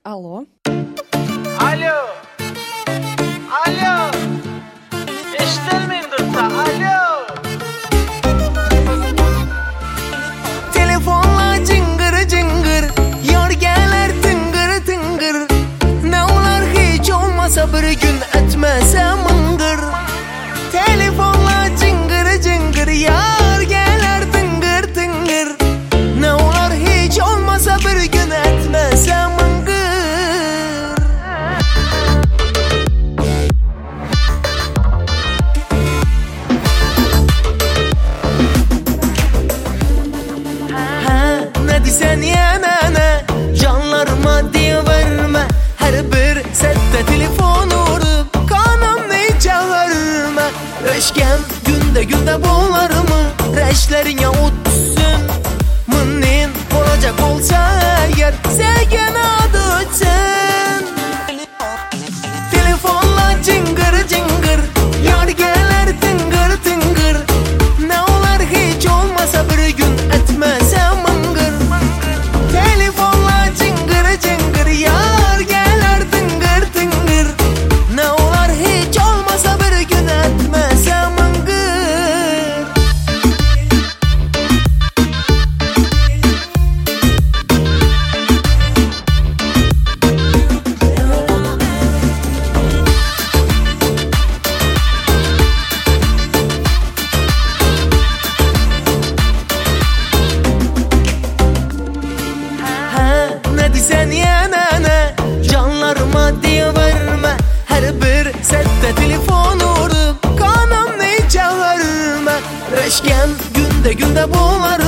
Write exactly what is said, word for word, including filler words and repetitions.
Alo. Alo. Alo. Eşitelmeyin dursa. Alo. Telefonla cıngır cıngır, yorgeler tıngır tıngır. Ne olar hiç olmasa bir gün etmese mıngır. Telefonla cıngır cıngır, yorgeler tıngır tıngır. Ne olar hiç olmasa bir gün etmese mıngır. Sen yana canlarıma diye verme. Her bir sette telefon vurup kanımı çağırma. Reşkem günde günde boğular mı? Reşlerin ya utsun. Mınnin olacak olsa eğer sevgen adı için. Telefonla cıngır cıngır, yorgeler tıngır tıngır. Ne olar hiç olmasa bir gün etmesem mıngır. Telefonla cıngır cıngır, yorgeler tıngır tıngır. Ne olar hiç olmasa bir gün etmesem mıngır. Sen yana canlarıma diye verme. Her bir sette telefon vurup kanımı çağırma. Reşkem günde günde boğular